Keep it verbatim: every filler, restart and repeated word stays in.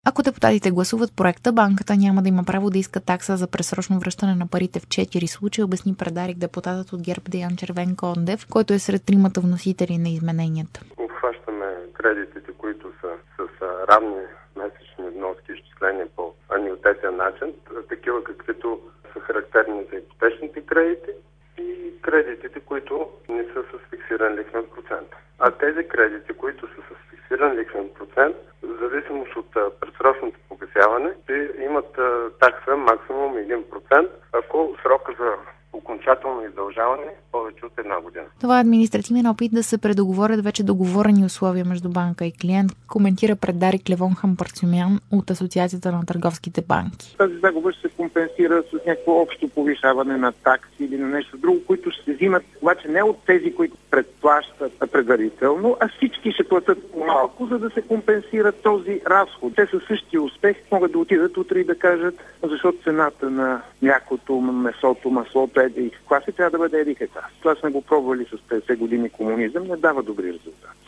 Ако депутатите гласуват проекта, банката няма да има право да иска такса за пресрочно връщане на парите в четири случая, обясни Предарик депутатът от ГЕРБ Деян Червенкондев, който е сред тримата вносители на измененията. Обхващаме кредитите, които са с равни месечни вноски, изчислени по анюитетен начин, такива каквито са характерни за ипотечните кредити и кредитите, които не са с фиксиран лихвен процент. А тези кредити, които са с фиксиран лихвен процент, в зависимост от предсрочното погасяване, имат такса максимум един процент, ако срока за окончателно издължаване повече от една година. Това е административен опит да се предоговорят вече договорени условия между банка и клиент, коментира Предарик Левон Хампарцумян от Асоциацията на търговските банки. Тази загуба ще се компенсира с някакво общо повишаване на такси или на нещо друго, които ще се взимат, обаче не от тези, които предплащат предварително, а всички ще платят малко, за да се компенсира този разход. Те със същия успех могат да отидат утре и да кажат, защото цената на млякото, месото, маслото е и каква се трябва да бъде еди каква. Това сме го пробвали с петдесет години комунизъм, не дава добри резултати.